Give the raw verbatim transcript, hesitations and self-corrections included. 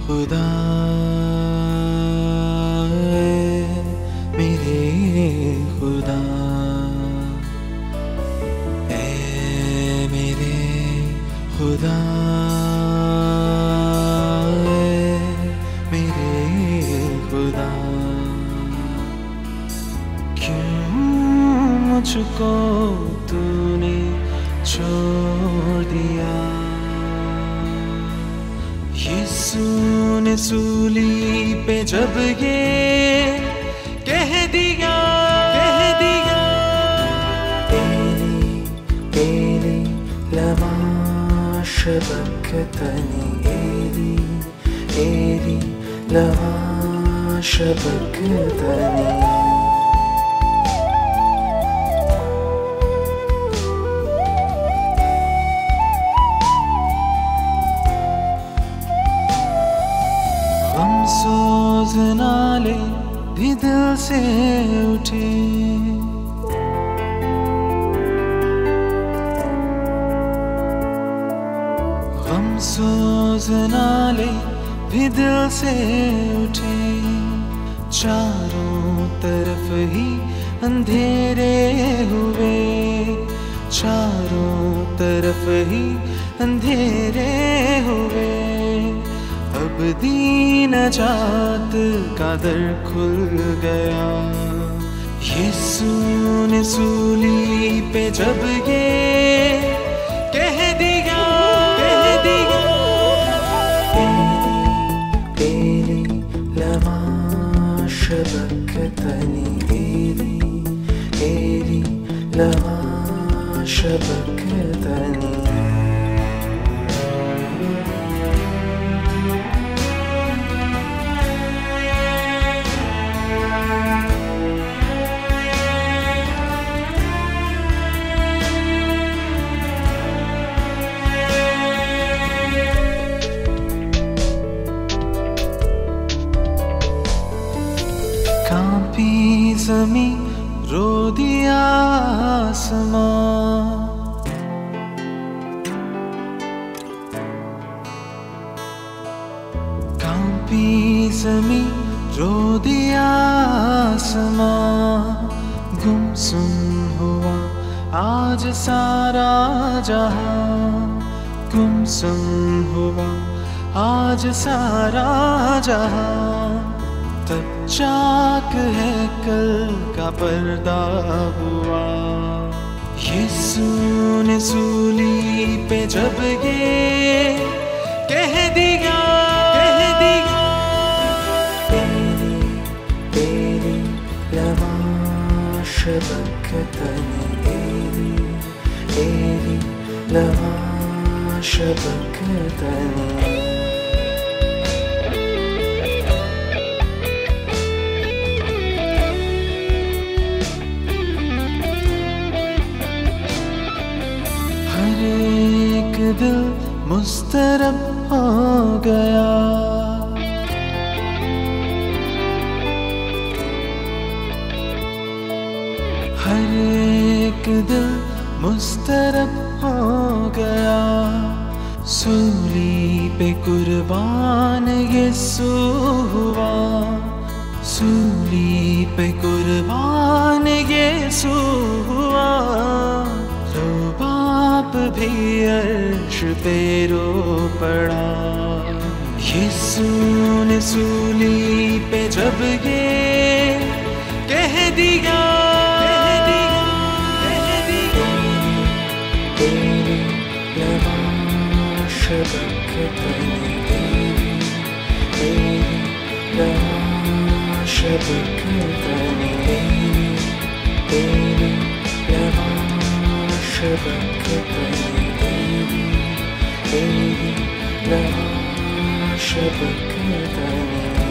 खुदा मेरे खुदा ए मेरे खुदा मेरे खुदा क्यों मुझको तूने छोड़ दिया। यीशु ने सूली पे जब ये कह दिया कह दिया एली एली लमा शबक्तनी एली एली लमा शबक्तनी। सोज नाले भी दिल से उठे, गम सोज नाले भी दिल से उठे। चारों तरफ ही अंधेरे हुए, चारों तरफ ही अंधेरे हुए। अब दीन जात का दर खुल गया। यीशु ने सूली पे जब ये कह दिया कह दिया एली एली लमा शबक्तनी एली एली लमा शबक्तनी। कांपी ज़मीं रो दिया आसमां, कांपी ज़मीं रो दिया आसमां। गुमसुम हुआ आज सारा जहां, गुमसुम हुआ आज सारा जहां। तब चाक है कल का पर्दा हुआ। यीशु ने सूली पे जब ये कह दिया कह दिया एली एली लमा शबक्तनी एली एली लमा शबक्तनी। एक दिल मुस्तरब हो गया, हर एक दिल मुस्तरब हो गया। सूली पे कुर्बान यीशु हुआ, सूली पे कुर्बान यीशु हुआ। रो बाप भी अर्श पे रो पड़ा। यीशु ने सूली पे जब ये कह दिया कह दिया कह दिया एली लमा शबक्तनी एली एली लमा शबक्तनी एली एली लमा शबक्तनी एली एली लमा शबक्तनी।